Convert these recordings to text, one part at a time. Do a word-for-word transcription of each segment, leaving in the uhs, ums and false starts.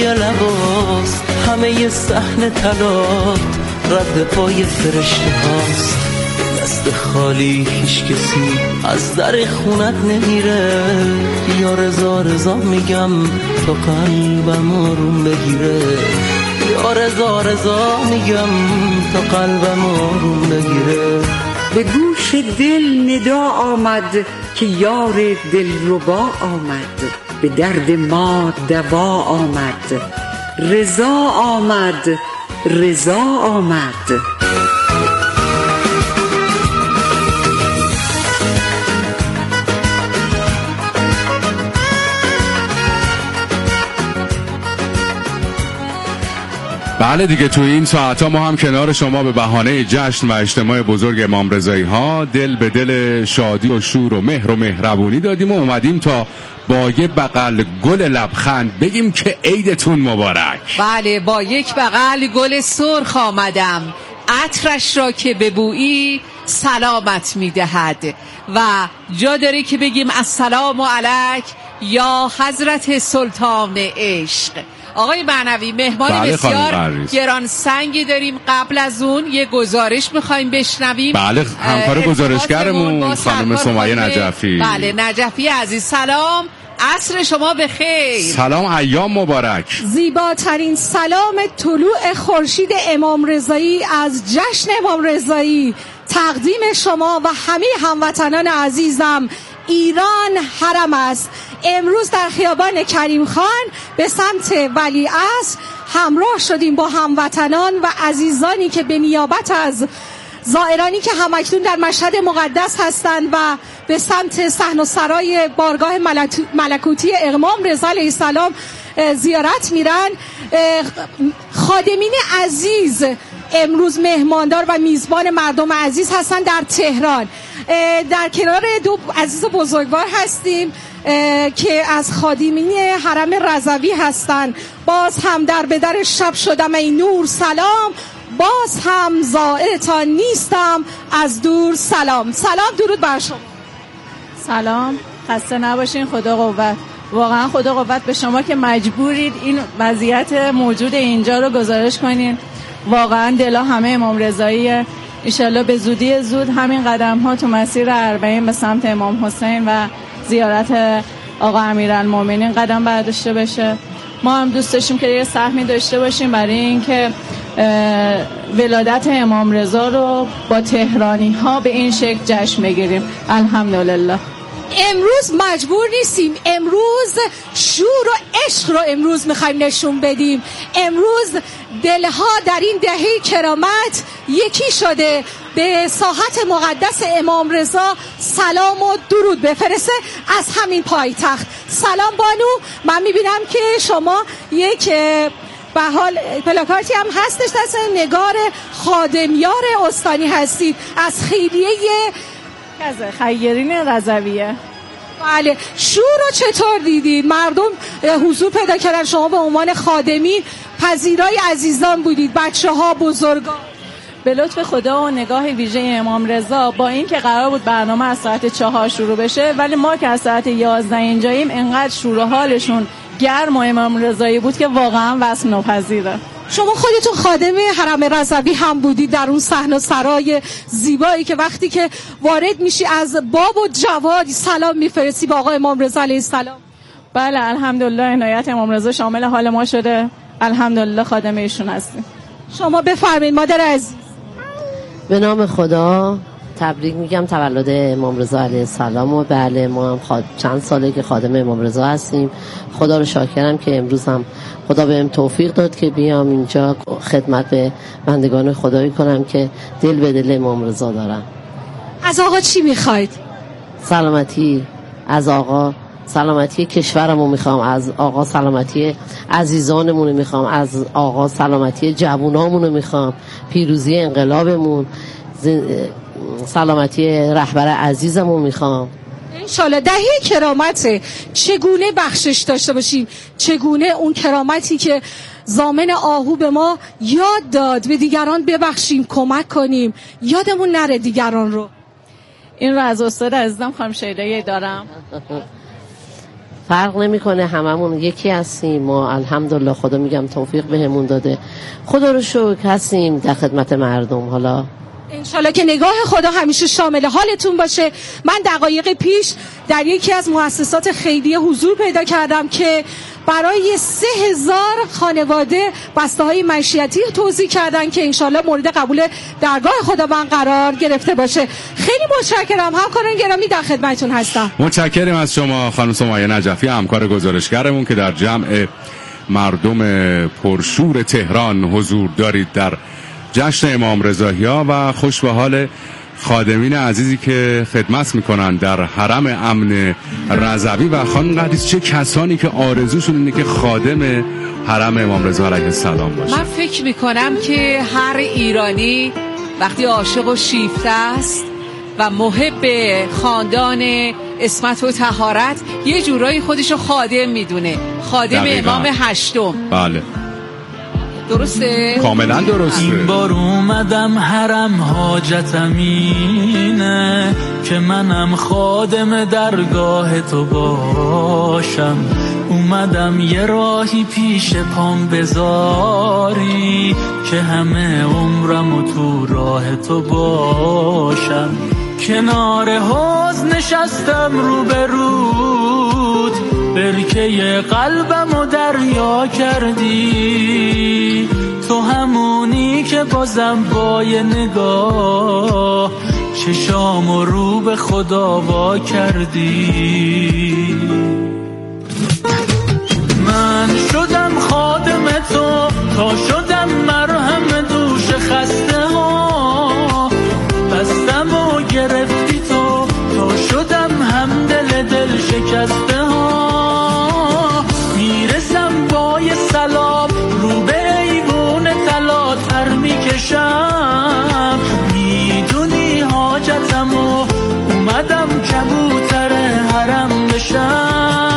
روی لباست، همه ی صحن طلات رد پای فرشته هاست. دست خالی هیچ کسی از در خونت نمیره، یا رضا رضا میگم تا قلبم آروم بگیره، یا رضا رضا میگم تا قلبم آروم بگیره. به گوش دل ندا آمد که یار دلربا آمد، به درد ما دوا آمد، رضا آمد رضا آمد. بله دیگه، تو این ساعت ها ما هم کنار شما به بهانه جشن و اجتماع بزرگ امام رضایی ها دل به دل شادی و شور و مهر و مهربونی دادیم و اومدیم تا با یه بغل گل لبخند بگیم که عیدتون مبارک. بله، با یک بغل گل سرخ آمدم، عطرش را که ببویی سلامت میدهد و جا داره که بگیم السلام علیک یا حضرت سلطان عشق. آقای معنوی، مهمان بله بسیار گران سنگی داریم. قبل از اون یه گزارش میخوایم بشنویم. بله، همکار گزارشگرمون خانم سمیه نجفی. بله نجفی عزیز، سلام، عصر شما بخیر. سلام، ایام مبارک. زیباترین سلام طلوع خورشید امام رضایی از جشن امام رضایی تقدیم شما و همه هموطنان عزیزم. ایران حرم است. امروز در خیابان کریم خان به سمت ولیعصر همراه شدیم با هموطنان و عزیزانی که به نیابت از زائرانی که همکنون در مشهد مقدس هستند و به سمت صحن و سرای بارگاه ملکوتی امام رضا علیه السلام زیارت میرن. خادمین عزیز امروز مهماندار و میزبان مردم عزیز هستند در تهران. در کنار دو عزیز بزرگوار هستیم که از خادمین حرم رضوی هستند. باز هم در بدر شب شدم ای نور سلام، باز هم زائرتان نیستم از دور سلام. سلام، درود بر شما. سلام، خسته نباشین، خدا قوت. واقعا خدا قوت به شما که مجبورید این وضعیت موجود اینجا رو گزارش کنین. واقعا دلا همه امام رضاییه. انشالله به زودی زود همین قدم ها تو مسیر اربعین به سمت امام حسین و زیارت آقا امیرالمومنین قدم برداشته بشه. ما هم دوست داشتیم که یه سهمی داشته باشیم برای اینکه ولادت امام رضا رو با تهرانی ها به این شکل جشن بگیریم. الحمدلله. امروز مجبور نیستیم، امروز شور و عشق رو امروز میخوایم نشون بدیم. امروز دلها در این دهه کرامت یکی شده به ساحت مقدس امام رضا سلام و درود بفرسته از همین پایتخت. سلام بانو، من میبینم که شما یک به حال پلاکارتی هم هستش دست نگار خادمیار استانی هستید از خیریه خیرین رضویه. بله، شور رو چطور دیدید؟ مردم حضور پیدا کردن، شما به عنوان خادمین پذیرای عزیزان بودید، بچه ها، بزرگان. به لطف خدا و نگاه ویژه امام رضا با این که قرار بود برنامه از ساعت چهار شروع بشه، ولی ما که از ساعت یازده اینجاییم، انقدر شور و حالشون گرم و امام رضایی بود که واقعا وصف ناپذیره. شما خودتون خادم حرم رضوی هم بودید در اون صحن و سرای زیبایی که وقتی که وارد میشی از باب و جواد سلام میفرستی به آقا امام رضا علیه السلام. بله الحمدلله، عنایت امام رضا شامل حال ما شده. الحمدلله خادم ایشون هستیم. شما بفرمایید مادر عزیز. به نام خدا تبریک میگم تولد امام رضا علیه السلام. و بله ما هم خاد... چند ساله که خادم امام رضا هستیم. خدا رو شاکرم که امروز هم خدا بهم توفیق داد که بیام اینجا خدمت به بندگان خدایی کنم که دل به دل امام رضا دارم. از آقا چی میخواید؟ سلامتی از آقا، سلامتی کشورمو میخوام از آقا، سلامتی عزیزانمون میخوام از آقا، سلامتی جوونامون میخوام، پیروزی انقلابمون، سلامتی رهبر عزیزمون میخوام. انشالله. دهه کرامته، چگونه بخشش داشته باشیم، چگونه اون کرامتی که ضامن آهو به ما یاد داد به دیگران ببخشیم، کمک کنیم، یادمون نره دیگران رو. این رو از استاد عزیزم خانم شیدایی دارم. فرق نمیکنه، هممون یکی هستیم. ما الحمدلله خدا میگم توفیق بهمون داده، خدا رو شکر هستیم در خدمت مردم. حالا انشالله که نگاه خدا همیشه شامل حالتون باشه. من دقایق پیش در یکی از مؤسسات خیریه حضور پیدا کردم که برای سه هزار خانواده بسته های معیشتی توزیع کردن که انشالله مورد قبول درگاه خداوند قرار گرفته باشه. خیلی متشکرم، همکاران گرامی در خدمتتون هستم. متشکرم از شما خانم سمیه نجفی، همکار گزارشگرمون که در جمع مردم پرشور تهران حضور دارید در جشن امام رضاها و خوش به حال خادمین عزیزی که خدمت میکنن در حرم امن رضوی. و خانم قدیس، چه کسانی که آرزوشون اینه که خادم حرم امام رضا علیه السلام باشه؟ من فکر میکنم که هر ایرانی وقتی عاشق و شیفته است و محب خاندان عصمت و طهارت یه جورایی خودشو خادم میدونه، خادم دقیقا. امام هشتم. بله درسته؟ کاملا درسته. این بار اومدم حرم حاجتم اینه که منم خادم درگاه تو باشم. اومدم یه راهی پیش پام بذاری که همه عمرم تو راه تو باشم. کنار حوض نشستم رو به رود، برکه قلبمو دریا کردی. تو همونی که بازم با یه نگاه چشامو رو به خدا وا کردی. من شدم خادم تو تا شدم مرهم دوش خسته ها. بستم و گرفتی تو تا شدم همدل دل شکسته ها. میرسم با یه سلام رو به ایوون طلا تر میکشم. میدونی حاجتمو اومدم کبوتر حرم بشم.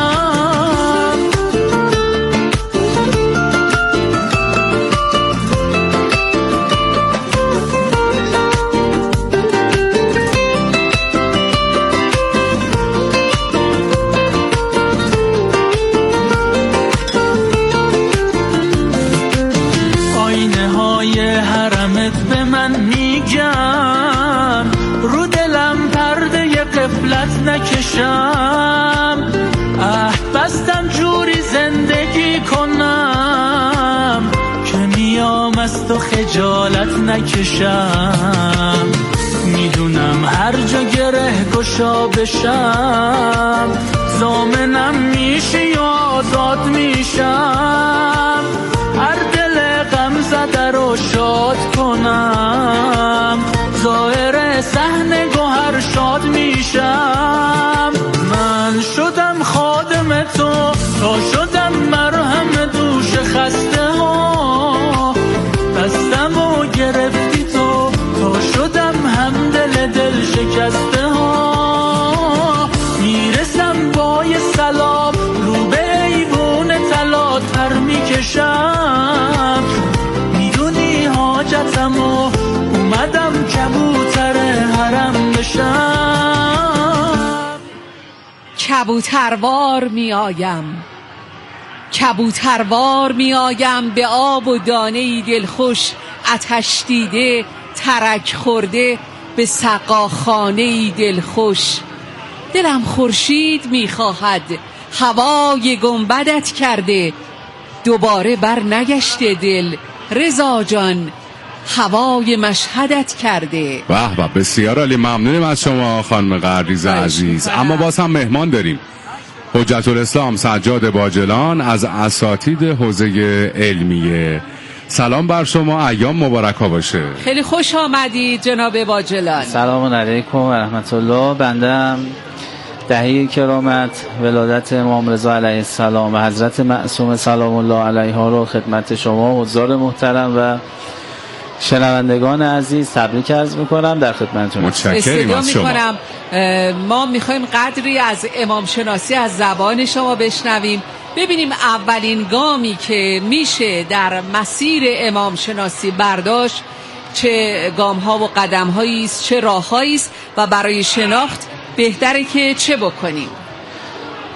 نکشم اه بستم جوری زندگی کنم که میام از تو خجالت نکشم. میدونم هر جا گره گشا بشم ضامنم میشی یا آزاد میشم. هر دل غم زده رو شاد کنم، ظاهر صحنه گوهر شاد میشم. من شدم خادم تو تا شدم مرهم دوش خسته ها. بستم و گرفتی تو تا شدم همدل دل شکسته ها. میرسم با یه سلام رو به ایوون طلا تر میکشم. میدونی حاجتمو اومدم کبوتر حرم بشم. کبوتروار می آیم، کبوتروار می آیم به آب و دانه دلخوش آتش دیده ترک خورده به سقاخانه دلخوش. دلم خورشید می خواهد هوای گنبدت کرده، دوباره بر نگشته دل رضا جان هوای مشهدت کرده. به به، بسیار عالی، ممنونیم از شما خانم قردیز عزیز. اما باز هم مهمان داریم، حجت الاسلام سجاد باجلان از اساتید حوزه علمیه. سلام بر شما، ایام مبارک ها باشه. خیلی خوش آمدید جناب باجلان. سلام علیکم و رحمت الله. بندم دهی کرامت ولادت امام رضا علیه السلام و حضرت معصوم سلام الله علیها رو خدمت شما حضار محترم و شنوندگان عزیز تبریک عرض میکنم، در خدمتتون. متشکرم از شما. میکنم. ما میخوایم قدری از امام شناسی از زبان شما بشنویم، ببینیم اولین گامی که میشه در مسیر امام شناسی برداشت چه گام ها و قدم هایی است، چه راه هایی است و برای شناخت بهتره که چه بکنیم.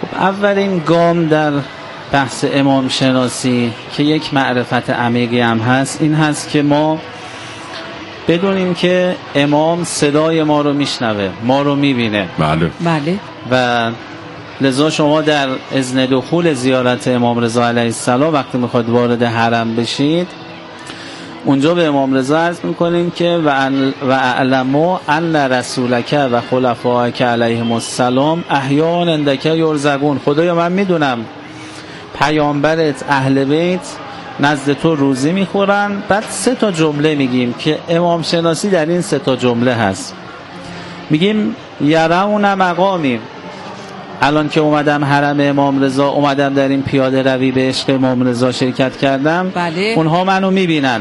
اولین گام در بحث امام شناسی که یک معرفت عمیقی هم هست این هست که ما بدونیم که امام صدای ما رو میشنوه، ما رو میبینه. بله بله. و لذا شما در اذن دخول زیارت امام رضا علیه السلام وقتی میخواد وارد حرم بشید اونجا به امام رضا عرض میکنیم که و اعلموا ان رسولک و خلفائک علیهم السلام احیاء عندک یرزقون. خدایا من میدونم پیامبرت اهل بیت نزد تو روزی میخورن. بعد سه تا جمله میگیم که امام شناسی در این سه تا جمله هست. میگیم یرون مقامی، الان که اومدم حرم امام رضا، اومدم در این پیاده روی به عشق امام رضا شرکت کردم، بله. اونها منو میبینن.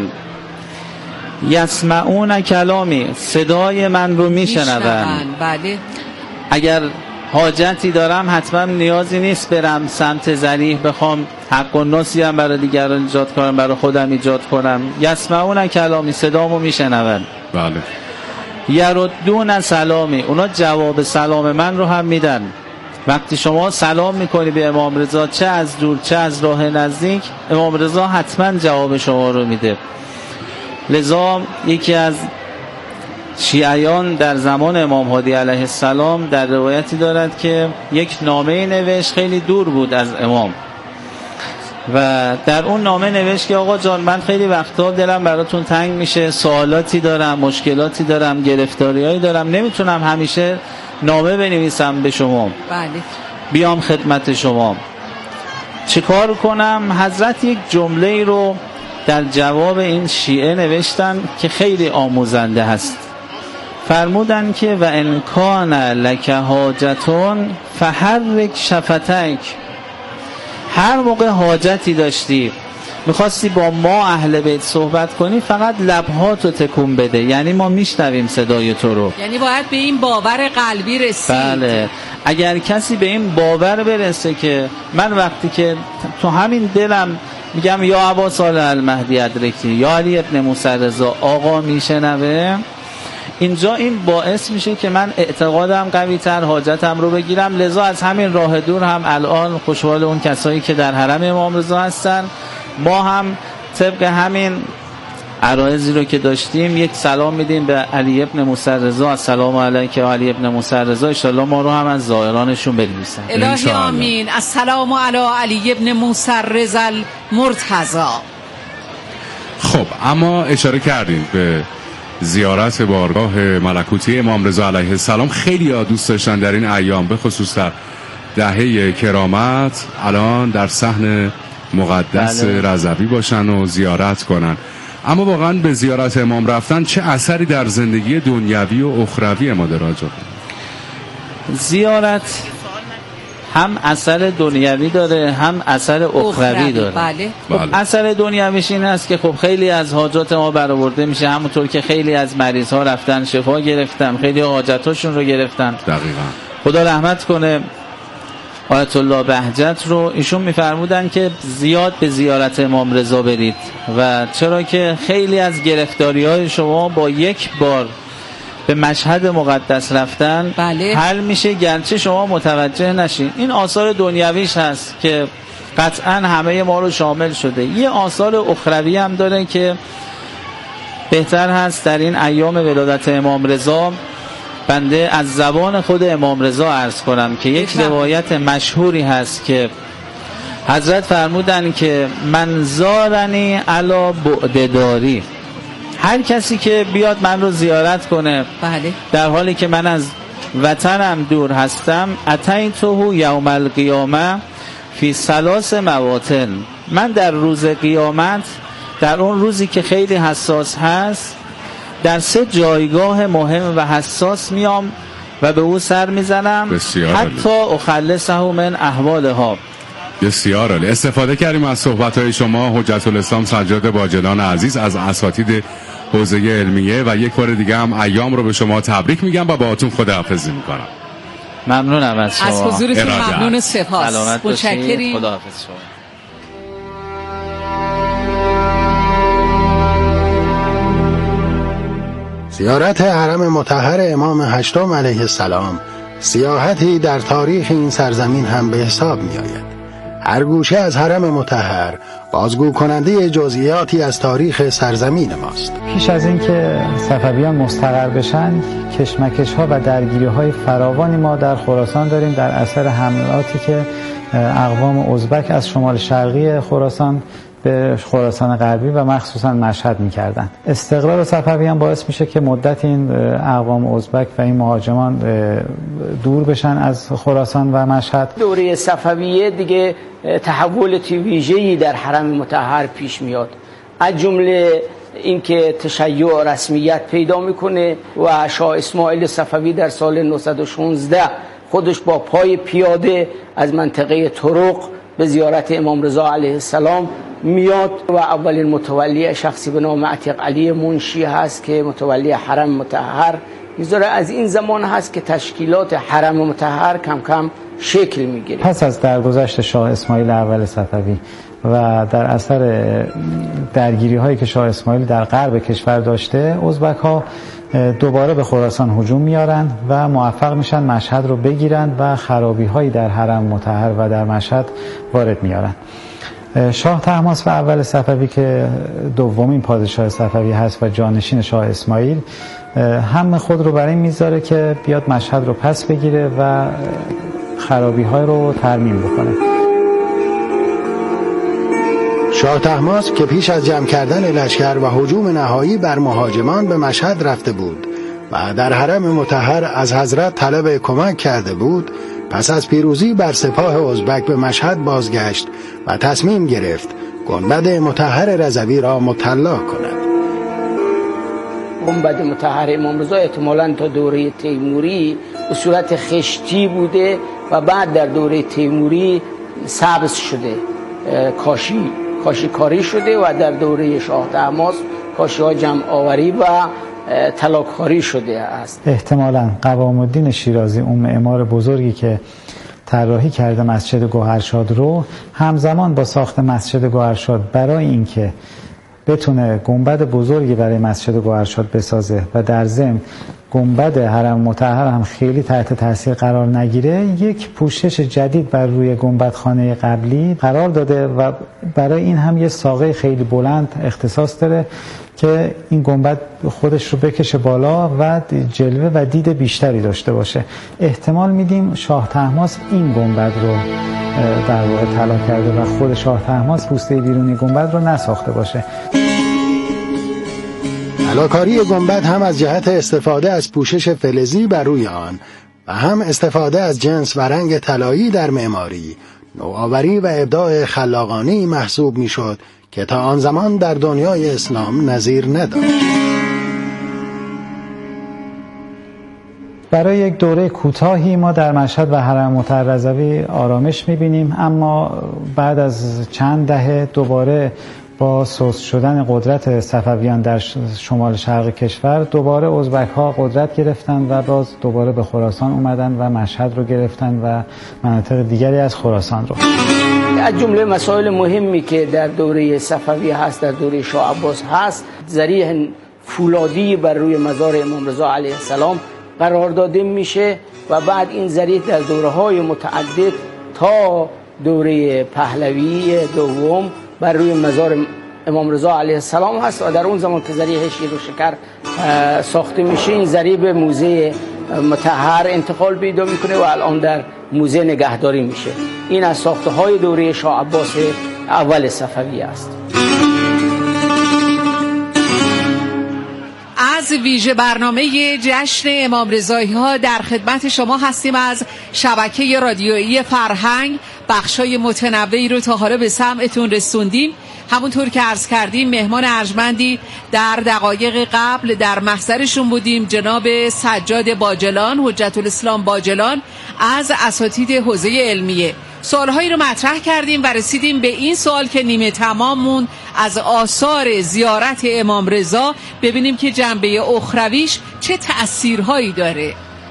یسمعون کلامی، صدای من رو میشنون. بله. اگر حاجتی دارم حتما نیازی نیست برم سمت ذریح بخوام حق و ناسی هم برای دیگران ایجاد کنم، برای خودم ایجاد کنم. یسمعون کلامی، صدامو میشنون. بله. یردون سلامی، اونا جواب سلام من رو هم میدن. وقتی شما سلام میکنی به امام رضا، چه از دور چه از راه نزدیک، امام رضا حتما جواب شما رو میده. لذا یکی از شیعیان در زمان امام هادی علیه السلام در روایتی دارد که یک نامه نوشت، خیلی دور بود از امام، و در اون نامه نوشت که آقا جان من خیلی وقتا دلم براتون تنگ میشه، سوالاتی دارم، مشکلاتی دارم، گرفتاریایی دارم، نمیتونم همیشه نامه بنویسم به شما، بله. بیام خدمت شما، چه کار کنم؟ حضرت یک جمله رو در جواب این شیعه نوشتن که خیلی آموزنده هست. فرمودن که و ان کان لک حاجتون فحرک شفتک، هر موقع حاجتی داشتی میخواستی با ما اهل بیت صحبت کنی فقط لبهاتو تکون بده، یعنی ما میشنویم صدای تو رو. یعنی باید به این باور قلبی رسید. بله. اگر کسی به این باور برسه که من وقتی که تو همین دلم میگم یا ابا صالح المهدی ادرکی یا علی ابن موسی رضا، آقا میشنوه، اینجا این باعث میشه که من اعتقادم قوی تر، حاجتم رو بگیرم. لذا از همین راه دور هم الان خوشحال اون کسایی که در حرم امام رضا هستن، ما هم طبق همین عرایضی رو که داشتیم یک سلام میدیم به علی ابن موسی رضا، السلام علیک علی ابن موسی رضا، ان شاء الله ما رو هم از زائرانشون بنویسن. الهی آمین. السلام علی علی ابن موسی رضا المرتضی. خب اما اشاره کردیم به زیارت بارگاه ملکوتی امام رضا علیه السلام. خیلی ها دوست داشتن در این ایام به خصوص در دهه کرامت الان در صحن مقدس بله. رضوی باشن و زیارت کنن، اما واقعا به زیارت امام رفتن چه اثری در زندگی دنیوی و اخروی ما داره؟ زیارت هم اثر دنیوی داره هم اثر اخروی داره. بله. خب بله. اثر دنیویش این است که خب خیلی از حاجات ما برآورده میشه، همونطور که خیلی از مریض ها رفتن شفا گرفتن، خیلی حاجتاشون رو گرفتن. دقیقاً. خدا رحمت کنه آیت الله بهجت رو، ایشون میفرمودن که زیاد به زیارت امام رضا برید، و چرا که خیلی از گرفتاری های شما با یک بار به مشهد مقدس رفتن بله. حل میشه، گرچه شما متوجه نشین. این آثار دنیویش هست که قطعا همه ما رو شامل شده. یه آثار اخروی هم داره که بهتر هست در این ایام ولادت امام رضا بنده از زبان خود امام رضا عرض کنم که یک روایت مشهوری هست که حضرت فرمودن که من زارنی علی بعدداری، هر کسی که بیاد من رو زیارت کنه بله. در حالی که من از وطنم دور هستم، اتیته یوم القیامه فی ثلاث مواطن، من در روز قیامت، در اون روزی که خیلی حساس هست، در سه جایگاه مهم و حساس میام و به او سر میزنم حتی اخلصه من احوالها. بسیار عالی. استفاده کردیم از صحبت‌های شما حجت الاسلام سجاد باجلان عزیز از اساتید حوزه علمیه، و یک بار دیگه هم ایام رو به شما تبریک میگم و باهاتون خداحافظی میکنم. ممنونم از شما. از حضورتون ممنون، سپاس. متشکریم. خداحافظ شما. زیارت حرم مطهر امام هشتم علیه السلام سیاحتی در تاریخ این سرزمین هم به حساب می آید. هر گوشه از حرم مطهر بازگو کننده جزئیاتی از تاریخ سرزمین ماست. پیش از اینکه صفویان مستقر بشن، کشمکش ها و درگیری های فراوانی ما در خراسان داریم در اثر حملاتی که اقوام ازبک از شمال شرقی خراسان به خراسان غربی و مخصوصا مشهد می‌کردند. استقرار صفویان باعث میشه که مدت این اقوام ازبک و این مهاجمان دور بشن از خراسان و مشهد. دوره صفویه دیگه تحولات ویژه‌ای در حرم مطهر پیش میاد، از جمله اینکه تشیع رسمیت پیدا میکنه و شاه اسماعیل صفوی در سال نهصد و شانزده خودش با پای پیاده از منطقه طرق به زیارت امام رضا علیه السلام میاد و اولین متولی شخصی به نام عتیق علی منشی هست که متولی حرم مطهر میذاره. از این زمان هست که تشکیلات حرم مطهر کم کم شکل میگیره. پس از درگذشت شاه اسماعیل اول صفوی و در اثر درگیری هایی که شاه اسماعیل در غرب کشور داشته، ازبک ها دوباره به خراسان هجوم میارن و موفق میشن مشهد رو بگیرن و خرابی هایی در حرم مطهر و در مشهد وارد میارن. شاه طهماسپ اول صفوی که دومین پادشاه صفوی هست و جانشین شاه اسماعیل، هم خود رو برای این میذاره که بیاد مشهد رو پس بگیره و خرابی های رو ترمیم بکنه. شاه طهماسپ که پیش از جمع کردن لشکر و هجوم نهایی بر مهاجمان به مشهد رفته بود و در حرم مطهر از حضرت طلب کمک کرده بود، پس از پیروزی بر سپاه ازبک به مشهد بازگشت و تصمیم گرفت گنبد مطهر رضوی را مطلع کند. گنبد مطهر امام رضا احتمالاً تا دوره تیموری به صورت خشتی بوده و بعد در دوره تیموری سبز شده، کاشی کاشی کاری شده و در دوره شاه طهماسپ کاشی ها جمع آوری و طلاکاری شده است. احتمالاً قوام الدین شیرازی، اون معمار بزرگی که طراحی کرده مسجد گوهرشاد رو، همزمان با ساخت مسجد گوهرشاد برای اینکه بتونه گنبد بزرگی برای مسجد گوهرشاد بسازه و در ضمن گنبد حرم مطهر هم خیلی تحت تاثیر قرار نگیره، یک پوشش جدید بر روی گنبد خانه قبلی قرار داده و برای این هم یه ساقه خیلی بلند اختصاص داره که این گنبد خودش رو بکشه بالا و جلوه و دید بیشتری داشته باشه. احتمال میدیم شاه طهماسپ این گنبد رو در واقع طلا کرده و خود شاه طهماسپ پوسته بیرونی گنبد رو نساخته باشه. طلاکاری گنبد هم از جهت استفاده از پوشش فلزی بر روی آن و هم استفاده از جنس و رنگ طلایی در معماری، نوآوری و ابداع خلاقانه‌ای محسوب میشد که تا آن زمان در دنیای اسلام نظیر نداشت. برای یک دوره کوتاهی ما در مشهد و حرم مطهر رضوی آرامش می‌بینیم، اما بعد از چند دهه دوباره با سست شدن قدرت صفویان در شمال شرق کشور، دوباره ازبک‌ها قدرت گرفتن و باز دوباره به خراسان اومدن و مشهد رو گرفتن و مناطق دیگری از خراسان رو. از جمله مسائل مهمی که در دوره صفوی هست، در دوره شاه عباس هست، ذریح فولادی بر روی مزار امام رضا علیه السلام قرار داده میشه و بعد این ذریح در دوره‌های متعدد تا دوره پهلوی دوم بر روی مزار امام رضا علیه السلام هست و در اون زمان که ذریح شیر و شکر ساخته میشه، این ذریح به موزه مطهر انتقال پیدا میکنه و الان در موزه نگهداری میشه. این از ساخته های دوره شاه عباس اول صفوی است. از ویژه برنامه جشن امام رضایی ها در خدمت شما هستیم. از شبکه رادیویی فرهنگ بخشای متنوعی رو تا حالا به سمعتون رسوندیم. همونطور که عرض کردیم مهمان ارجمندی در دقایق قبل در محضرشون بودیم، جناب سجاد باجلان، حجت الاسلام باجلان از اساتید حوزه علمیه. سوالهایی رو مطرح کردیم و رسیدیم به این سوال که نیمه تمام موند از آثار زیارت امام رضا، ببینیم که جنبه اخرویش چه تأثیرهایی داره.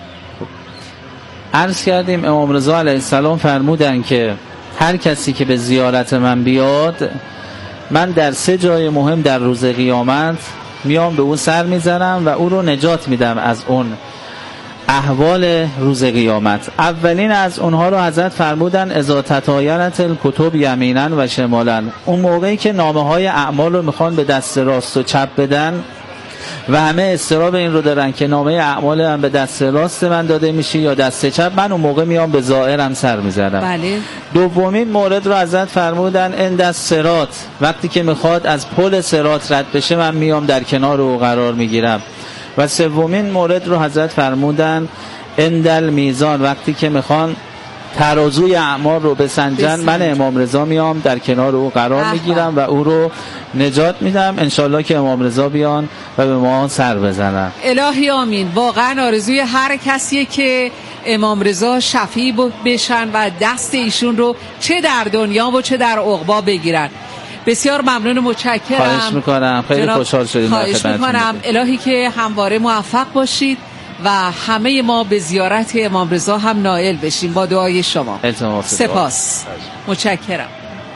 عرض کردیم امام رضا علیه السلام فرمودن که هر کسی که به زیارت من بیاد، من در سه جای مهم در روز قیامت میام به اون سر میزنم و او رو نجات میدم از اون احوال روز قیامت. اولین از اونها رو حضرت فرمودن اذا تطاینت الکتب یمینا و شمالا. اون موقعی که نامه های اعمال رو میخوان به دست راست و چپ بدن و همه استراب این رو دارن که نامه اعمال هم به دست راست من داده میشه یا دست چپ، من اون موقع میام به ظاهرم سر میزنم. بله. دومین مورد رو حضرت فرمودن عند الصراط، وقتی که میخواد از پل صراط رد بشه من میام در کنار او قرار میگیرم. و سومین مورد رو حضرت فرمودن عند المیزان، وقتی که میخوان ترازوی اعمال رو بسنجن من امام رضا میام در کنار او قرار میگیرم و او رو نجات میدم، انشالله که امام رضا بیان و به ما سر بزنن. الهی آمین. واقعا آرزوی هر کسیه که امام رضا شفیع بشن و دست ایشون رو چه در دنیا و چه در عقبا بگیرن. بسیار ممنون و متشکرم. خواهش میکنم، خیلی خوشحال شدیم. خواهش میکنم. الهی که همواره موفق باشید و همه ما به زیارت امام رضا هم نائل بشیم با دعای شما. سپاس. متشکرم.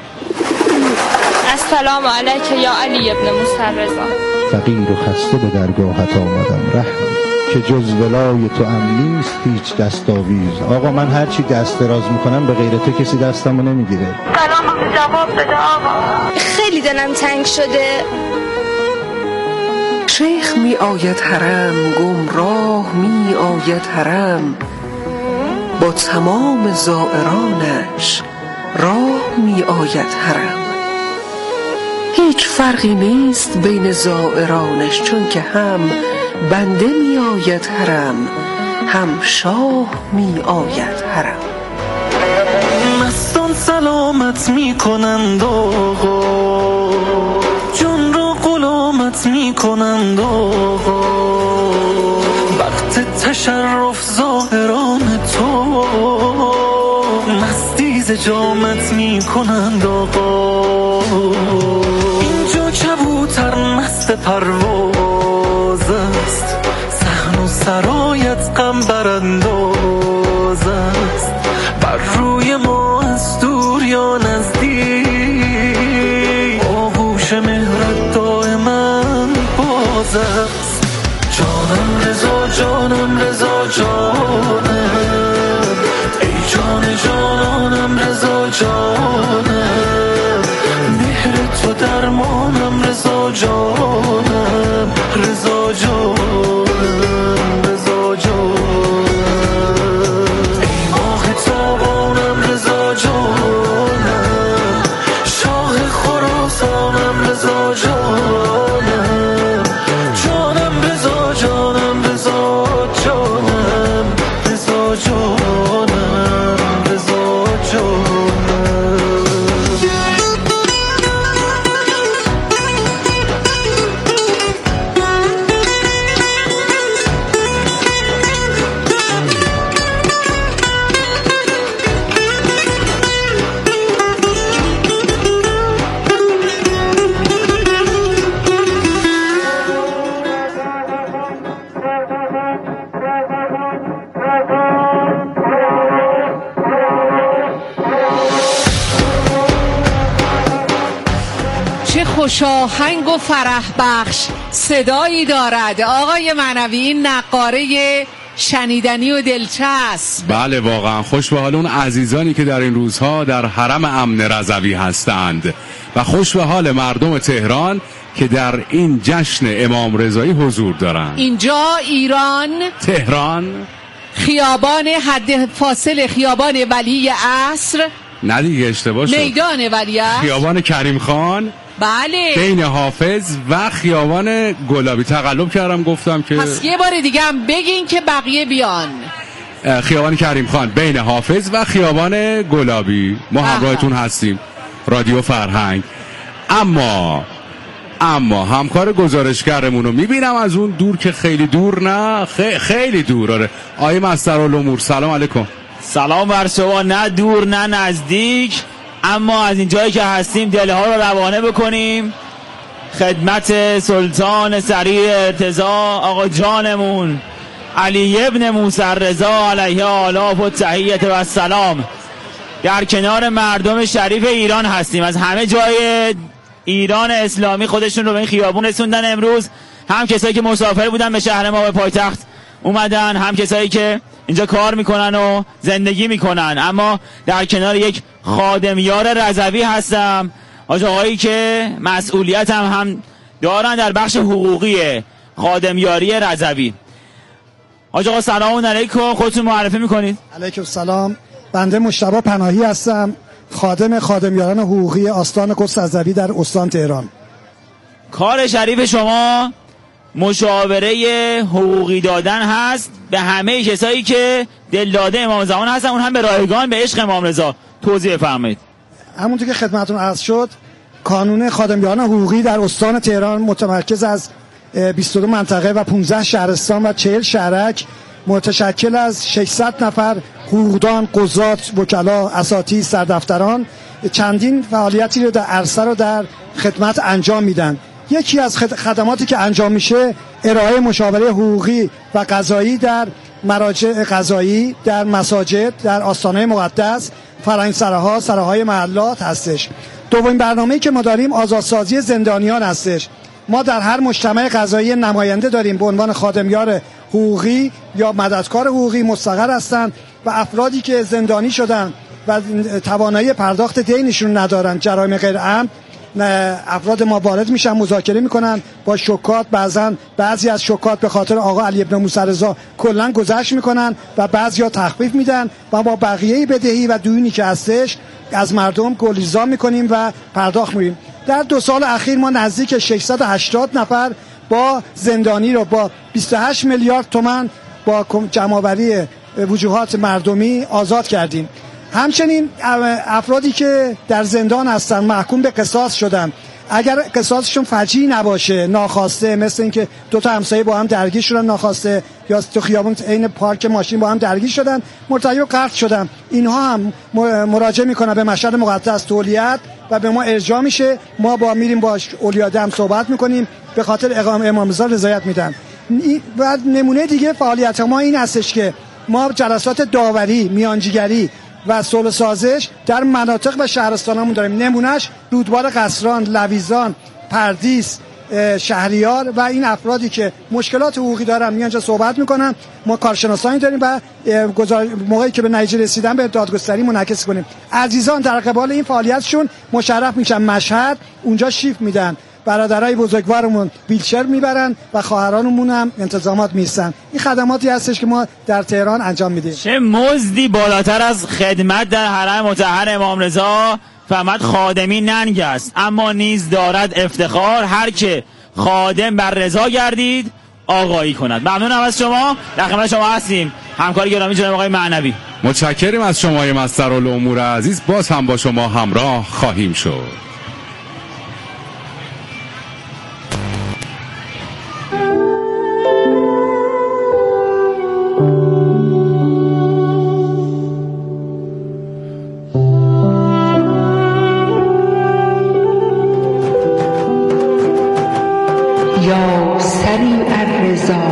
السلام علیک یا علی ابن موسی رضا. فقیر و خسته به درگاهت آمدم رحم که جز ولای تو ام نیست هیچ دستاویز. آقا من هر چی دست دراز میکنم به غیر تو کسی دستمو نمیگیره. سلام، جواب بده آقا. خیلی دلم تنگ شده. شیخ می آید حرم، گمراه می آید حرم، با تمام زائرانش راه می آید حرم. هیچ فرقی نیست بین زائرانش، چون که هم بنده می آید حرم هم شاه می آید حرم. مستان سلامت می کنند آقا، جان را غلامت می کنند آقا، وقت تشرف ظاهران تو مستی ز جامت می کنند آقا. اینجا کبوتر مست پرواز است، صحن و سرایت غم برانداز است، بر روی ما از دور یا نزدیک آغوش مهرت دائما باز است. جانم رضا، جانم رضا، جانم ای جان جانانم رضا، جانم مهر تو درمانم رضا، جانم رضا، جانم رضا، جانم ای ماه تابانم رضا، جانم شاه خراسانم رضا، جانم جانم رضا، جانم رضا، جانم رضا، جانم رضا، جانم. خوشاهنگ و فرح بخش صدایی دارد آقای معنوی، این نقاره شنیدنی و دلچسب. بله واقعا خوش به حال اون عزیزانی که در این روزها در حرم امن رضوی هستند و خوش به حال مردم تهران که در این جشن امام رضایی حضور دارند. اینجا ایران، تهران، خیابان حد فاصل خیابان ولی عصر، نه دیگه اشتباه شد، میدان ولی عصر، خیابان کریم خان، بله، بین حافظ و خیابان گلابی. تقلب کردم گفتم که پس یه بار دیگه هم بگین که بقیه بیان. خیابان کریم خان، بین حافظ و خیابان گلابی. ما همراهتون هستیم، رادیو فرهنگ. اما اما همکار گزارشگرمون رو میبینم از اون دور که خیلی دور نه، خی... خیلی دور. آره آقای مسترالامور، سلام علیکم. سلام بر شما. نه دور نه نزدیک، اما از این جایی که هستیم دلها رو روانه بکنیم خدمت سلطان سریع ارتضا آقا جانمون علی ابن موسی رضا علیه آلاف و تحییت و سلام. در کنار مردم شریف ایران هستیم، از همه جای ایران اسلامی خودشون رو به این خیابون رسوندن. امروز هم کسایی که مسافر بودن به شهر ما به پایتخت اومدن، هم کسایی که اینجا کار میکنن و زندگی میکنن. اما در کنار یک خادمیار رضوی هستم، آج آقایی که مسئولیت هم, هم دارن در بخش حقوقی خادمیاری رضوی. آج آقا سلام علیکم، خودتون معرفی میکنید؟ علیکم سلام، بنده مجتبی پناهی هستم، خادم خادمیاران حقوقی آستان قدس رضوی در استان تهران. کار شریف شما مشاوره حقوقی دادن هست به همه کسایی که دلداده امام زمان هستن، اون هم به رایگان به عشق امام رضا. توضیح بفرمایید. همونطور که خدمتتون عرض شد، کانون خادمیاران حقوقی در استان تهران متمرکز از بیست و دو منطقه و پانزده شهرستان و چهل شهرک، متشکل از ششصد نفر حقوقدان، قضات، وکلا، اساتید، سردفتران چندین فعالیتی رو در عرصه رو در خدمت انجام میدن. یکی از خدماتی که انجام میشه ارائه مشاوره حقوقی و قضایی در مراجع قضایی، در مساجد، در آستانهای مقدس، فرنگسراها، سراهای محلات هستش. دومین برنامه‌ای که ما داریم آزادسازی زندانیان هستش. ما در هر مجتمع قضایی نماینده داریم به عنوان خادمیار حقوقی یا مددکار حقوقی مستقر هستند و افرادی که زندانی شدن و توانایی پرداخت دینشون ندارن، جرایم غیر عمد، افراد ما وارد میشن، مذاکره میکنن با شکات، بعضن بعضی از شکات به خاطر آقا علی ابن موسی رضا کلا گذشت میکنن و بعضیا تخفیف میدن و با بقیه بدهی و دیونی که هستش از مردم گلیزا میکنیم و پرداخت میکنیم. در دو سال اخیر ما نزدیک ششصد و هشتاد نفر با زندانی رو با بیست و هشت میلیارد تومان با جمع‌آوری وجوهات مردمی آزاد کردیم. همچنین افرادی که در زندان هستن محکوم به قصاص شدن، اگر قصاصشون فجیع نباشه، ناخواسته، مثل اینکه دو تا همسایه با هم درگیر شدن ناخواسته یا تو خیابون عین پارک ماشین با هم درگیر شدن، مرتکب قتل شدن، اینها هم مراجعه میکنن به مشهد مقدس تولیت و به ما ارجاع میشه. ما با میریم با اولیاء هم صحبت میکنیم، به خاطر اقامه امام رضا رضایت میدن. و نمونه دیگه فعالیت ما این هستش که ما جلسات داوری، میانجیگری و صلح سازش در مناطق و شهرستانمون داریم. نمونهش رودبار قصران، لویزان، پردیس، شهریار و این افرادی که مشکلات حقوقی دارن میان جا صحبت میکنن. ما کارشناسانی داریم و موقعی که به نتیجه رسیدن به دادگستری منعکس کنیم. عزیزان در قبال این فعالیتشون مشرف میشن مشهد، اونجا شیفت میدن، برادرای بزرگوارمون ویلچر میبرن و خواهرانمون هم انتظامات میستن. این خدماتی هستش که ما در تهران انجام میدیم. چه مزدی بالاتر از خدمت در حرم مطهر امام رضا. فقط خادمی ننگ است، اما نیز دارد افتخار. هر که خادم بر رضا گردید آقایی کند. ممنونم از شما، در خدمت شما هستیم. همکار گرامی جناب آقای معنوی. متشکرم از شما مسترالامور عزیز، باز هم با شما همراه خواهیم شد. یا سریع الرضا،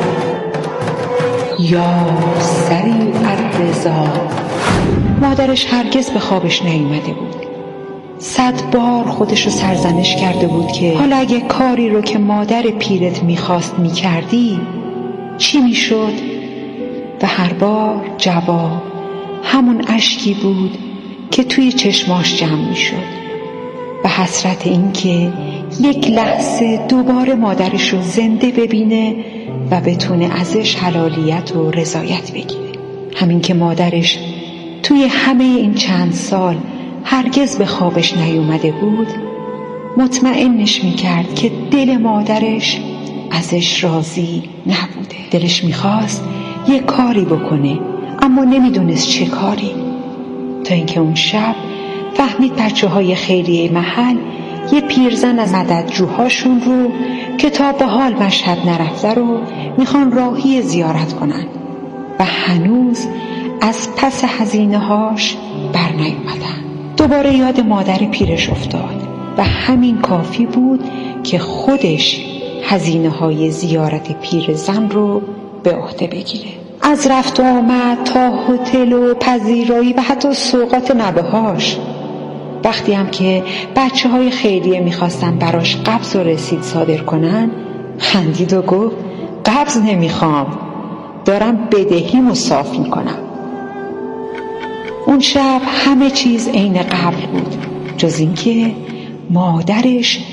یا سریع الرضا. مادرش هرگز به خوابش نیامده بود. صد بار خودشو سرزنش کرده بود که حالا اگه کاری رو که مادر پیرت میخواست میکردی چی میشد؟ و هر بار جواب همون اشکی بود که توی چشماش جمع میشد و حسرت این که یک لحظه دوباره مادرش رو زنده ببینه و بتونه ازش حلالیت و رضایت بگیره. همین که مادرش توی همه این چند سال هرگز به خوابش نیومده بود مطمئنش میکرد که دل مادرش ازش راضی نبوده. دلش میخواست یه کاری بکنه اما نمیدونست چه کاری، تا اینکه اون شب فهمید بچه های خیریه محل یه پیرزن از مددجوهاشون رو که تا به حال مشهد نرفته رو میخوان راهی زیارت کنن و هنوز از پس هزینه هاش بر نیومدن. دوباره یاد مادر پیرش افتاد و همین کافی بود که خودش هزینه های زیارت پیرزن رو به عهده بگیره. از رفت و آمد تا هتل و پذیرایی و حتی سوغات نبهاش. وقتی هم که بچه های خیریه میخواستن براش قبض و رسید صادر کنن خندید و گفت قبض نمیخوام، دارم بدهیمو صاف میکنم. اون شب همه چیز عین قبل بود جز اینکه مادرش